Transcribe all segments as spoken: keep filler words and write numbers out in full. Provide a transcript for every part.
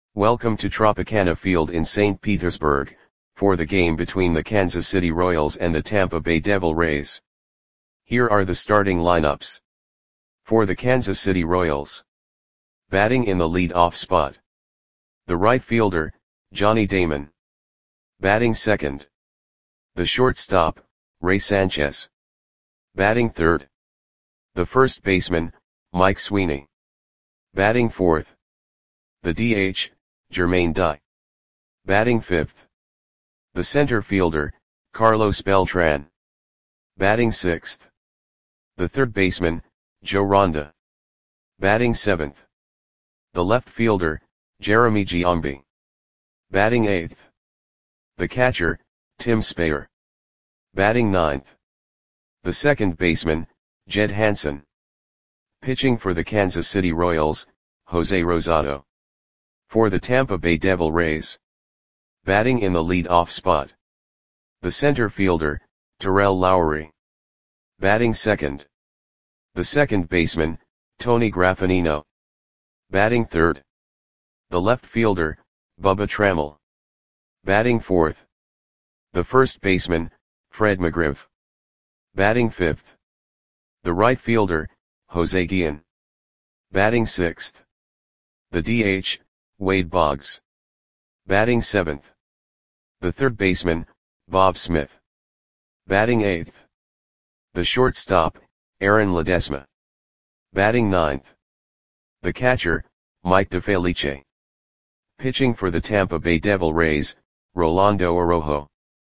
Welcome to Tropicana Field in Saint Petersburg, for the game between the Kansas City Royals and the Tampa Bay Devil Rays. Here are the starting lineups. For the Kansas City Royals. Batting in the lead-off spot. The right fielder, Johnny Damon. Batting second. The shortstop, Ray Sanchez. Batting third. The first baseman, Mike Sweeney. Batting fourth. The D H, Jermaine Dye. Batting fifth. The center fielder, Carlos Beltran. Batting sixth. The third baseman, Joe Ronda. Batting seventh. The left fielder, Jeremy Giambi. Batting eighth. The catcher, Tim Spayer. Batting ninth. The second baseman, Jed Hansen. Pitching for the Kansas City Royals, Jose Rosado. For the Tampa Bay Devil Rays. Batting in the lead-off spot. The center fielder, Terrell Lowery. Batting second. The second baseman, Tony Graffagnino. Batting third. The left fielder, Bubba Trammell. Batting fourth. The first baseman, Fred McGriff. Batting fifth. The right fielder, Jose Guillen. Batting sixth. The D H, Wade Boggs. Batting seventh. The third baseman, Bob Smith. Batting eighth. The shortstop, Aaron Ledesma. Batting ninth. The catcher, Mike DeFelice. Pitching for the Tampa Bay Devil Rays, Rolando Araujo.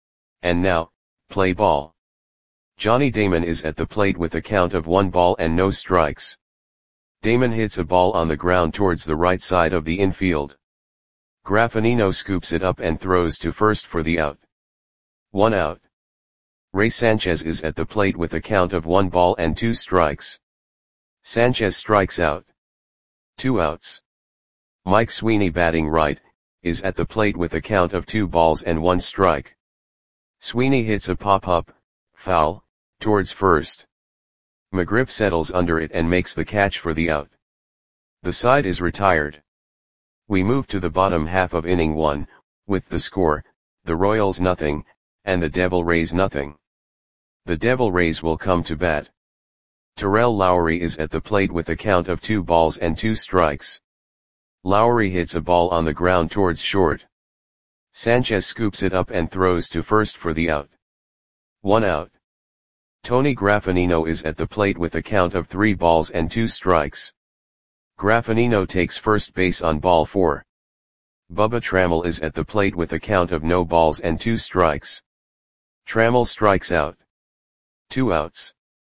And now, play ball. Johnny Damon is at the plate with a count of one ball and no strikes. Damon hits a ball on the ground towards the right side of the infield. Graffagnino scoops it up and throws to first for the out. One out. Ray Sanchez is at the plate with a count of one ball and two strikes. Sanchez strikes out. Two outs. Mike Sweeney, batting right, is at the plate with a count of two balls and one strike. Sweeney hits a pop-up, foul, towards first. McGriff settles under it and makes the catch for the out. The side is retired. We move to the bottom half of inning one, with the score, the Royals nothing, and the Devil Rays nothing. The Devil Rays will come to bat. Terrell Lowery is at the plate with a count of two balls and two strikes. Lowery hits a ball on the ground towards short. Sanchez scoops it up and throws to first for the out. One out. Tony Graffagnino is at the plate with a count of three balls and two strikes. Graffagnino takes first base on ball four. Bubba Trammell is at the plate with a count of no balls and two strikes. Trammell strikes out. Two outs.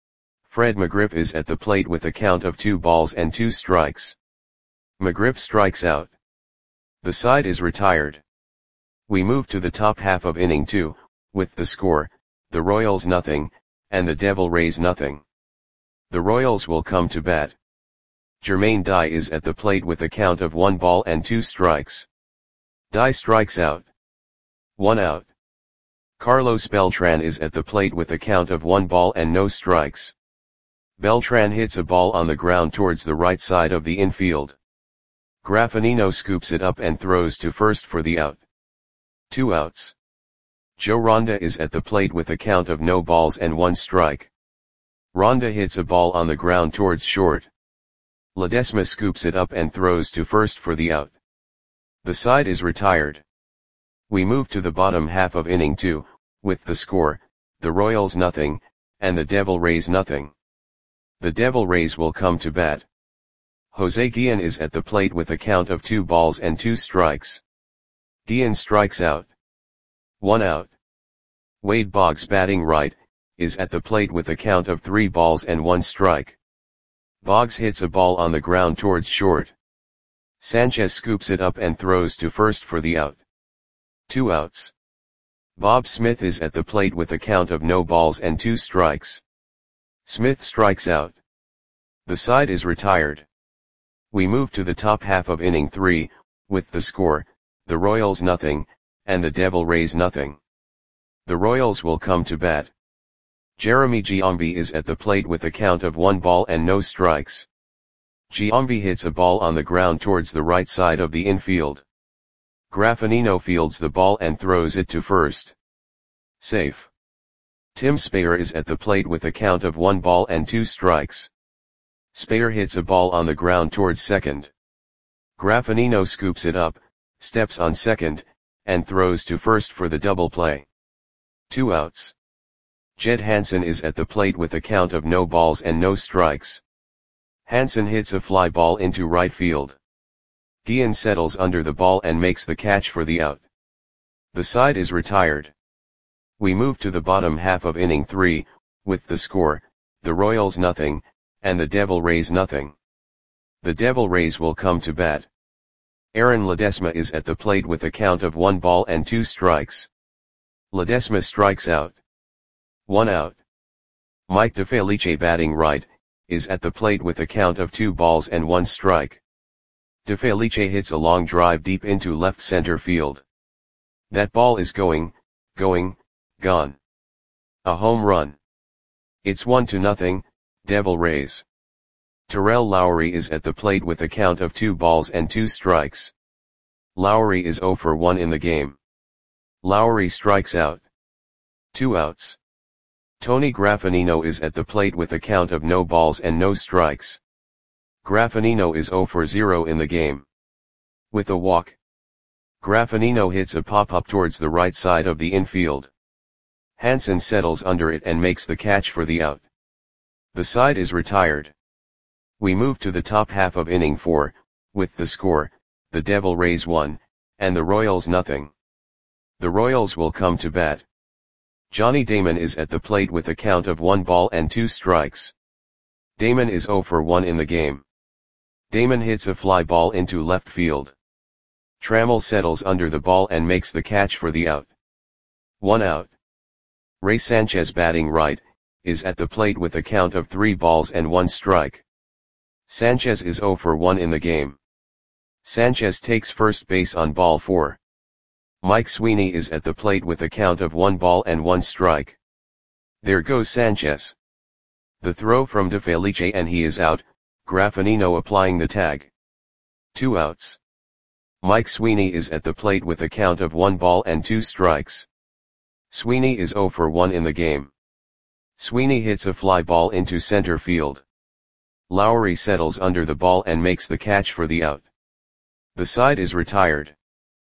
Fred McGriff is at the plate with a count of two balls and two strikes. McGriff strikes out. The side is retired. We move to the top half of inning two, with the score, the Royals nothing, and the Devil Rays nothing. The Royals will come to bat. Jermaine Dye is at the plate with a count of one ball and two strikes. Dye strikes out. One out. Carlos Beltran is at the plate with a count of one ball and no strikes. Beltran hits a ball on the ground towards the right side of the infield. Graffagnino scoops it up and throws to first for the out. Two outs. Joe Ronda is at the plate with a count of no balls and one strike. Ronda hits a ball on the ground towards short. Ledesma scoops it up and throws to first for the out. The side is retired. We move to the bottom half of inning two, with the score, the Royals nothing, and the Devil Rays nothing. The Devil Rays will come to bat. Jose Guillen is at the plate with a count of two balls and two strikes. Guillen strikes out. One out. Wade Boggs, batting right, is at the plate with a count of three balls and one strike. Boggs hits a ball on the ground towards short. Sanchez scoops it up and throws to first for the out. Two outs. Bob Smith is at the plate with a count of no balls and two strikes. Smith strikes out. The side is retired. We move to the top half of inning three, with the score, the Royals nothing, and the Devil Rays nothing. The Royals will come to bat. Jeremy Giambi is at the plate with a count of one ball and no strikes. Giambi hits a ball on the ground towards the right side of the infield. Graffinino fields the ball and throws it to first. Safe. Tim Speyer is at the plate with a count of one ball and two strikes. Speyer hits a ball on the ground towards second. Graffinino scoops it up, steps on second, and throws to first for the double play. Two outs. Jed Hansen is at the plate with a count of no balls and no strikes. Hansen hits a fly ball into right field. Guillen settles under the ball and makes the catch for the out. The side is retired. We move to the bottom half of inning three, with the score, the Royals nothing, and the Devil Rays nothing. The Devil Rays will come to bat. Aaron Ledesma is at the plate with a count of one ball and two strikes. Ledesma strikes out. One out. Mike DeFelice, batting right, is at the plate with a count of two balls and one strike. DeFelice hits a long drive deep into left center field. That ball is going, going, gone. A home run. It's one to nothing, Devil Rays. Terrell Lowry is at the plate with a count of two balls and two strikes. Lowry is oh for one in the game. Lowry strikes out. Two outs. Tony Graffinino is at the plate with a count of no balls and no strikes. Graffinino is oh for zero in the game. With a walk. Graffinino hits a pop-up towards the right side of the infield. Hansen settles under it and makes the catch for the out. The side is retired. We move to the top half of inning four, with the score, the Devil Rays one, and the Royals nothing. The Royals will come to bat. Johnny Damon is at the plate with a count of one ball and two strikes. Damon is oh for one in the game. Damon hits a fly ball into left field. Trammell settles under the ball and makes the catch for the out. One out. Ray Sanchez, batting right, is at the plate with a count of three balls and one strike. Sanchez is oh for one in the game. Sanchez takes first base on ball four. Mike Sweeney is at the plate with a count of one ball and one strike. There goes Sanchez. The throw from DeFelice and he is out, Graffinino applying the tag. Two outs. Mike Sweeney is at the plate with a count of one ball and two strikes. Sweeney is oh for one in the game. Sweeney hits a fly ball into center field. Lowry settles under the ball and makes the catch for the out. The side is retired.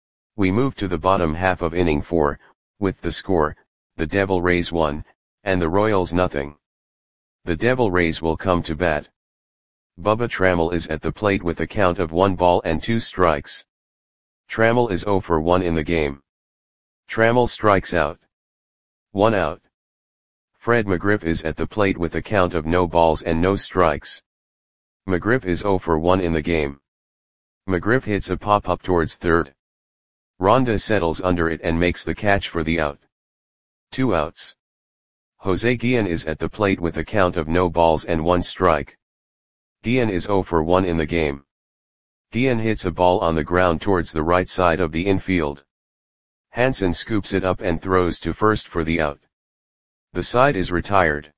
We move to the bottom half of inning four, with the score, the Devil Rays one, and the Royals nothing. The Devil Rays will come to bat. Bubba Trammell is at the plate with a count of one ball and two strikes. Trammell is oh for one in the game. Trammell strikes out. One out. Fred McGriff is at the plate with a count of no balls and no strikes. McGriff is oh for one in the game. McGriff hits a pop-up towards third. Ronda settles under it and makes the catch for the out. Two outs. Jose Guillen is at the plate with a count of no balls and one strike. Guillen is oh for one in the game. Guillen hits a ball on the ground towards the right side of the infield. Hansen scoops it up and throws to first for the out. The side is retired.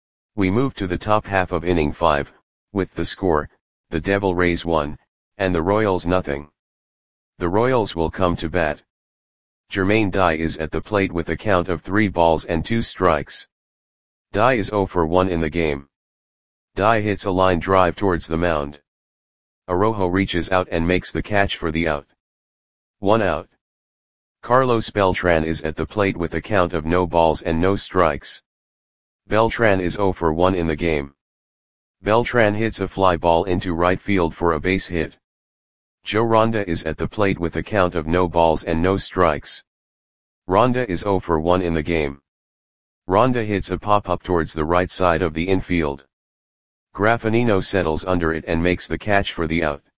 We move to the top half of inning five, with the score, the Devil Rays one, and the Royals nothing. The Royals will come to bat. Jermaine Dye is at the plate with a count of three balls and two strikes. Dye is oh for one in the game. Dye hits a line drive towards the mound. Arrojo reaches out and makes the catch for the out. One out. Carlos Beltran is at the plate with a count of no balls and no strikes. Beltran is oh for one in the game. Beltran hits a fly ball into right field for a base hit. Joe Ronda is at the plate with a count of no balls and no strikes. Ronda is oh for one in the game. Ronda hits a pop-up towards the right side of the infield. Graffinino settles under it and makes the catch for the out.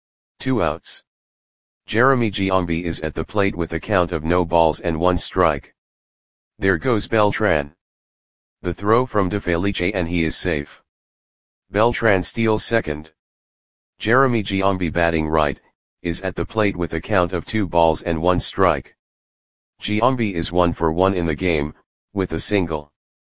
Two outs. Jeremy Giambi is at the plate with a count of no balls and one strike. There goes Beltran. The throw from DeFelice and he is safe. Beltran steals second. Jeremy Giambi, batting right, is at the plate with a count of two balls and one strike. Giambi is one for one in the game, with a single.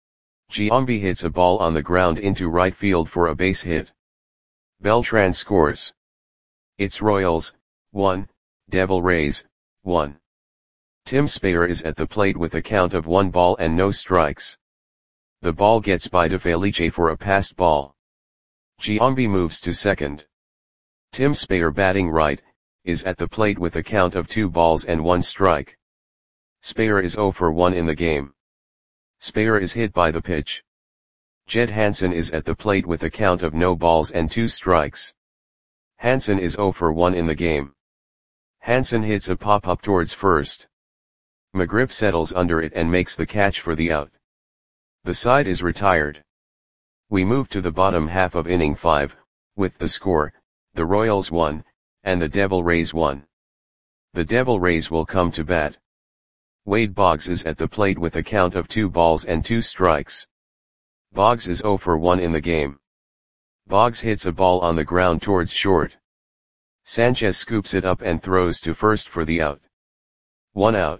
Giambi hits a ball on the ground into right field for a base hit. Beltran scores. It's Royals, one, Devil Rays, one. Tim Speyer is at the plate with a count of one ball and no strikes. The ball gets by De Felice for a passed ball. Giambi moves to second. Tim Speyer, batting right, is at the plate with a count of two balls and one strike. Speyer is zero for one in the game. Speyer is hit by the pitch. Jed Hansen is at the plate with a count of no balls and two strikes. Hansen is zero for one in the game. Hansen hits a pop-up towards first. McGriff settles under it and makes the catch for the out. The side is retired. We move to the bottom half of inning five, with the score, the Royals one, and the Devil Rays one. The Devil Rays will come to bat. Wade Boggs is at the plate with a count of two balls and two strikes. Boggs is zero for one in the game. Boggs hits a ball on the ground towards short. Sanchez scoops it up and throws to first for the out. One out.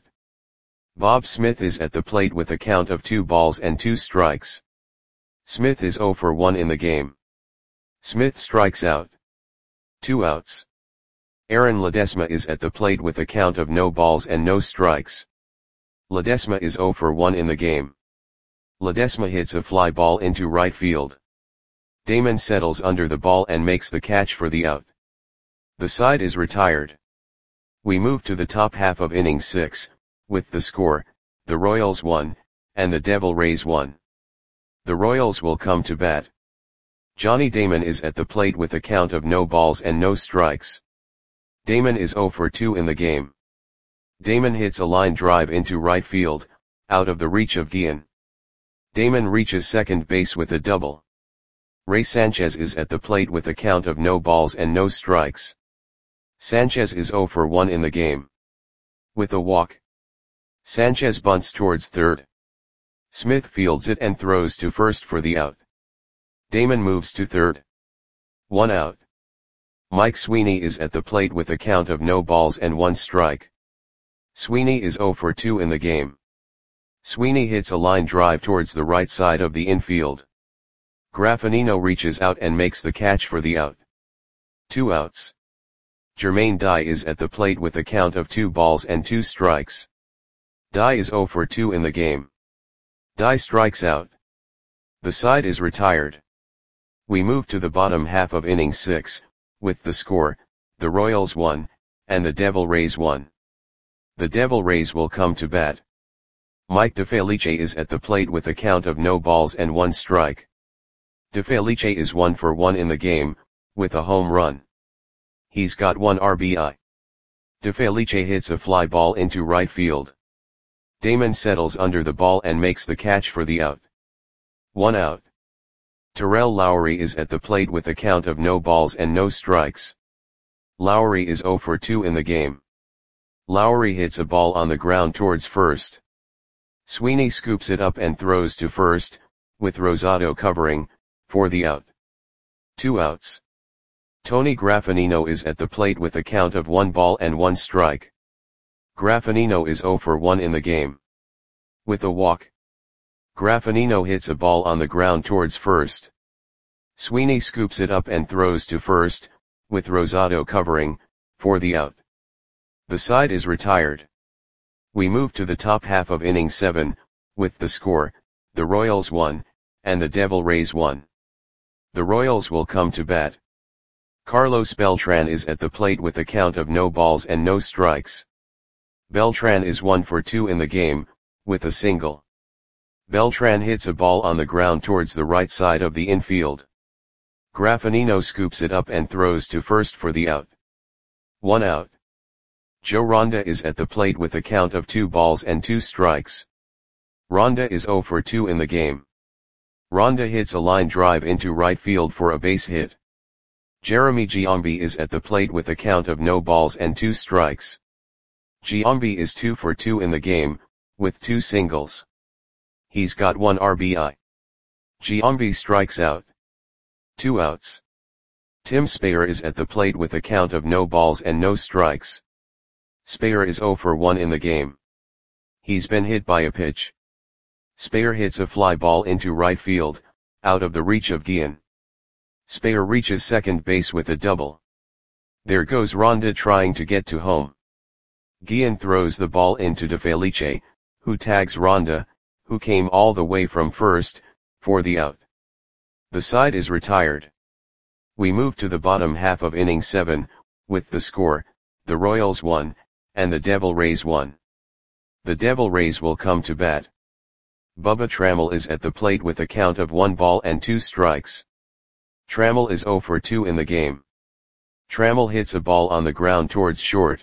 Bob Smith is at the plate with a count of two balls and two strikes. Smith is zero for one in the game. Smith strikes out. Two outs. Aaron Ledesma is at the plate with a count of no balls and no strikes. Ledesma is zero for one in the game. Ledesma hits a fly ball into right field. Damon settles under the ball and makes the catch for the out. The side is retired. We move to the top half of inning six, with the score, the Royals one, and the Devil Rays one. The Royals will come to bat. Johnny Damon is at the plate with a count of no balls and no strikes. Damon is zero for two in the game. Damon hits a line drive into right field, out of the reach of Guillen. Damon reaches second base with a double. Ray Sanchez is at the plate with a count of no balls and no strikes. Sanchez is zero for one in the game. With a walk, Sanchez bunts towards third. Smith fields it and throws to first for the out. Damon moves to third. One out. Mike Sweeney is at the plate with a count of no balls and one strike. Sweeney is zero for two in the game. Sweeney hits a line drive towards the right side of the infield. Graffinino reaches out and makes the catch for the out. Two outs. Jermaine Dye is at the plate with a count of two balls and two strikes. Dye is zero for two in the game. Dye strikes out. The side is retired. We move to the bottom half of inning six, with the score, the Royals one, and the Devil Rays one. The Devil Rays will come to bat. Mike DeFelice is at the plate with a count of no balls and one strike. DeFelice is one for one in the game, with a home run. He's got one R B I. DeFelice hits a fly ball into right field. Damon settles under the ball and makes the catch for the out. One out. Terrell Lowry is at the plate with a count of no balls and no strikes. Lowry is zero for two in the game. Lowry hits a ball on the ground towards first. Sweeney scoops it up and throws to first, with Rosado covering, for the out. Two outs. Tony Graffinino is at the plate with a count of one ball and one strike. Graffinino is zero for one in the game. With a walk, Graffinino hits a ball on the ground towards first. Sweeney scoops it up and throws to first, with Rosado covering, for the out. The side is retired. We move to the top half of inning seven, with the score, the Royals one, and the Devil Rays one. The Royals will come to bat. Carlos Beltran is at the plate with a count of no balls and no strikes. Beltran is one for two in the game, with a single. Beltran hits a ball on the ground towards the right side of the infield. Graffinino scoops it up and throws to first for the out. One out. Joe Ronda is at the plate with a count of two balls and two strikes. Ronda is zero for two in the game. Ronda hits a line drive into right field for a base hit. Jeremy Giambi is at the plate with a count of no balls and two strikes. Giambi is two for two in the game, with two singles. He's got one R B I. Giambi strikes out. Two outs. Tim Speyer is at the plate with a count of no balls and no strikes. Speyer is zero for one in the game. He's been hit by a pitch. Speyer hits a fly ball into right field, out of the reach of Guillen. Speyer reaches second base with a double. There goes Ronda trying to get to home. Guillen throws the ball into De Felice, who tags Ronda, who came all the way from first, for the out. The side is retired. We move to the bottom half of inning seven, with the score, the Royals one, and the Devil Rays one. The Devil Rays will come to bat. Bubba Trammell is at the plate with a count of one ball and two strikes. Trammell is oh for two in the game. Trammell hits a ball on the ground towards short.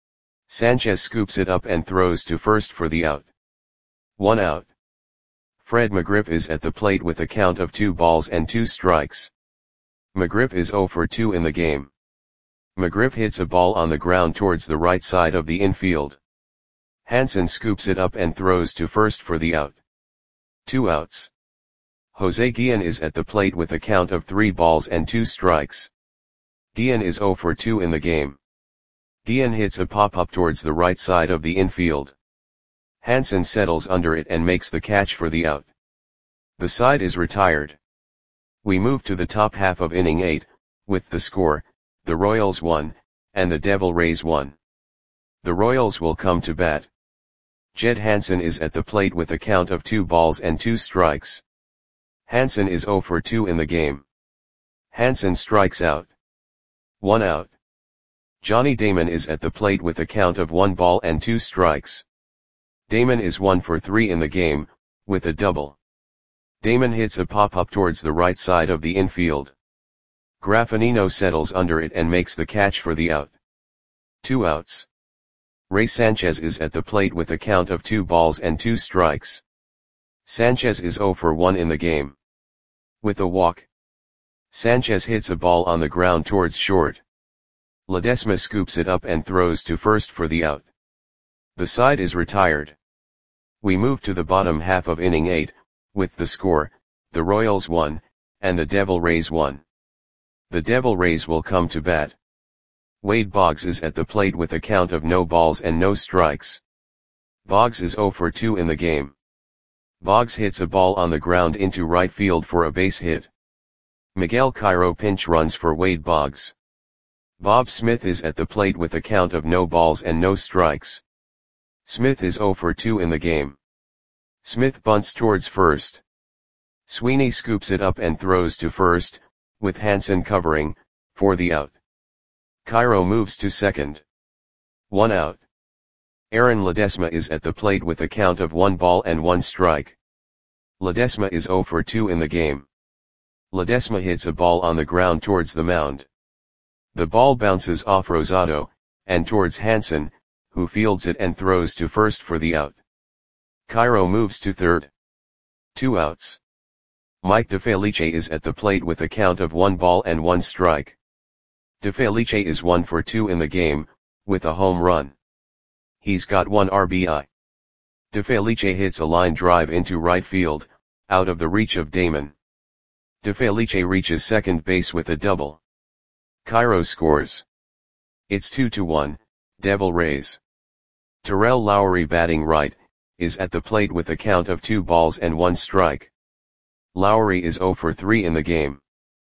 Sanchez scoops it up and throws to first for the out. One out. Fred McGriff is at the plate with a count of two balls and two strikes. McGriff is oh for two in the game. McGriff hits a ball on the ground towards the right side of the infield. Hansen scoops it up and throws to first for the out. Two outs. Jose Guillen is at the plate with a count of three balls and two strikes. Guillen is oh for two in the game. Guillen hits a pop-up towards the right side of the infield. Hansen settles under it and makes the catch for the out. The side is retired. We move to the top half of inning eight, with the score, the Royals one, and the Devil Rays one. The Royals will come to bat. Jed Hansen is at the plate with a count of two balls and two strikes. Hansen is oh for two in the game. Hansen strikes out. One out. Johnny Damon is at the plate with a count of one ball and two strikes. Damon is one for three in the game, with a double. Damon hits a pop-up towards the right side of the infield. Graffinino settles under it and makes the catch for the out. Two outs. Ray Sanchez is at the plate with a count of two balls and two strikes. Sanchez is oh for one in the game. With a walk. Sanchez hits a ball on the ground towards short. Ledesma scoops it up and throws to first for the out. The side is retired. We move to the bottom half of inning eight, with the score, the Royals one, and the Devil Rays one. The Devil Rays will come to bat. Wade Boggs is at the plate with a count of no balls and no strikes. Boggs is oh for two in the game. Boggs hits a ball on the ground into right field for a base hit. Miguel Cairo pinch runs for Wade Boggs. Bob Smith is at the plate with a count of no balls and no strikes. Smith is oh for two in the game. Smith bunts towards first. Sweeney scoops it up and throws to first, with Hansen covering, for the out. Cairo moves to second. One out. Aaron Ledesma is at the plate with a count of one ball and one strike. Ledesma is oh for two in the game. Ledesma hits a ball on the ground towards the mound. The ball bounces off Rosado, and towards Hansen, who fields it and throws to first for the out. Cairo moves to third. Two outs. Mike DeFelice is at the plate with a count of one ball and one strike. DeFelice is one for two in the game, with a home run. He's got one R B I. DeFelice hits a line drive into right field, out of the reach of Damon. DeFelice reaches second base with a double. Cairo scores. It's two to one, Devil Rays. Terrell Lowry batting right, is at the plate with a count of two balls and one strike. Lowry is oh for three in the game.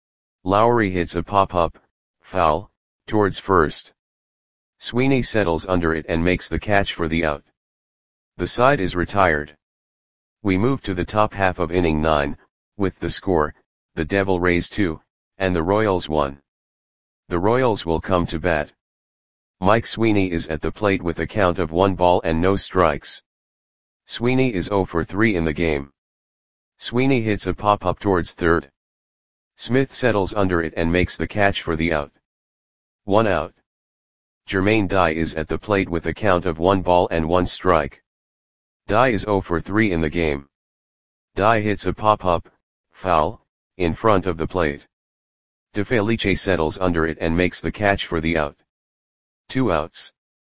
Lowry hits a pop-up, foul, towards first. Sweeney settles under it and makes the catch for the out. The side is retired. We move to the top half of inning nine, with the score, the Devil Rays two, and the Royals one. The Royals will come to bat. Mike Sweeney is at the plate with a count of one ball and no strikes. Sweeney is oh for three in the game. Sweeney hits a pop-up towards third. Smith settles under it and makes the catch for the out. One out. Jermaine Dye is at the plate with a count of one ball and one strike. Dye is oh for three in the game. Dye hits a pop-up, foul, in front of the plate. DeFelice settles under it and makes the catch for the out. Two outs.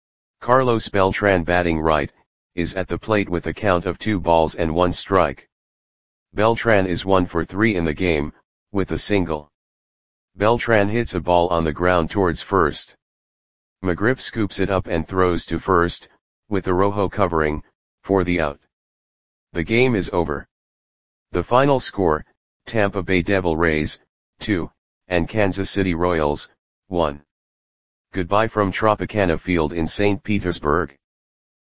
Carlos Beltran batting right, is at the plate with a count of two balls and one strike. Beltran is one for three in the game, with a single. Beltran hits a ball on the ground towards first. McGriff scoops it up and throws to first, with Araujo covering, for the out. The game is over. The final score, Tampa Bay Devil Rays, two, and Kansas City Royals, one. Goodbye from Tropicana Field in Saint Petersburg.